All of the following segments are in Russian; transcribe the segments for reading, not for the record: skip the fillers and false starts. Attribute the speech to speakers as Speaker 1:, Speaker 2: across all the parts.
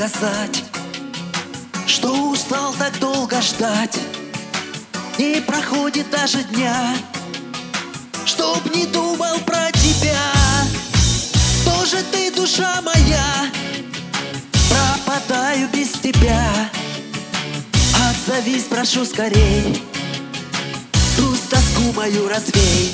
Speaker 1: сказать, что устал так долго ждать. Не проходит даже дня, чтоб не думал про тебя. Тоже ты, душа моя, пропадаю без тебя. Отзовись, прошу, скорей, грусть, тоску мою развей.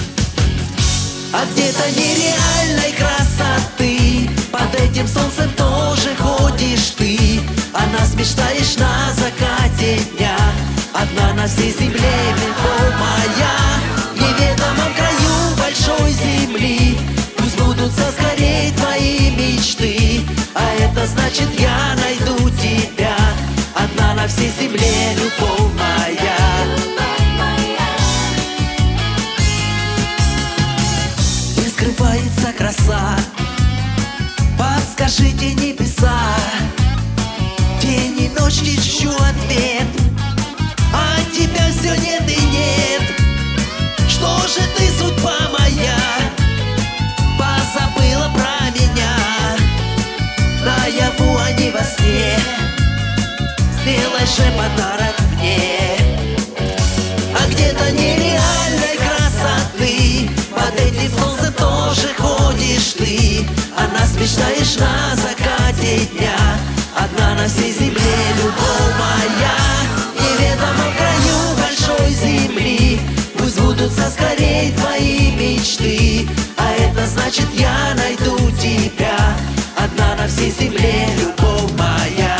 Speaker 1: А где-то нереальной красоты под этим солнцем тоже ходишь ты. О нас мечтаешь на закате дня, одна на всей земле, любовь моя. В неведомом краю большой земли пусть сбудутся скорей твои мечты. А это значит, я найду тебя, одна на всей земле, любовь моя. Где скрывается краса, подскажите небеса. День и ночь ищу ответ, а тебя все нет и нет. Что же ты, судьба моя, позабыла про меня? Наяву, а не во сне, сделай же подарок мне. А где-то нереальной красоты под этим солнцем тоже ходишь ты. О нас мечтаешь на закате дня, одна на всей земле, любовь моя. В неведомом краю большой земли пусть сбудутся скорей твои мечты. А это значит, я найду тебя, одна на всей земле, любовь моя.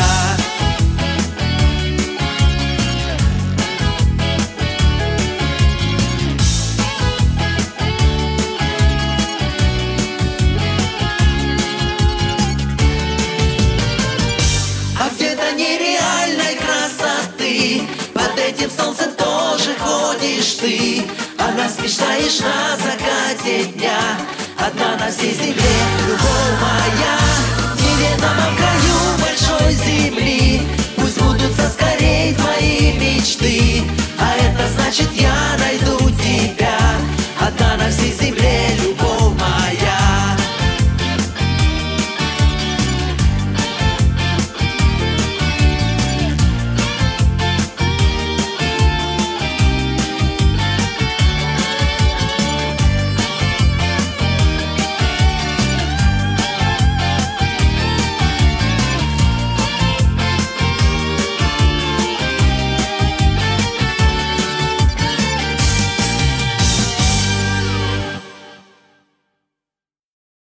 Speaker 1: А где-то нереальной красоты под этим солнцем тоже ходишь ты. О нас мечтаешь на закате дня, одна на всей земле, любовь моя. В неведомом краю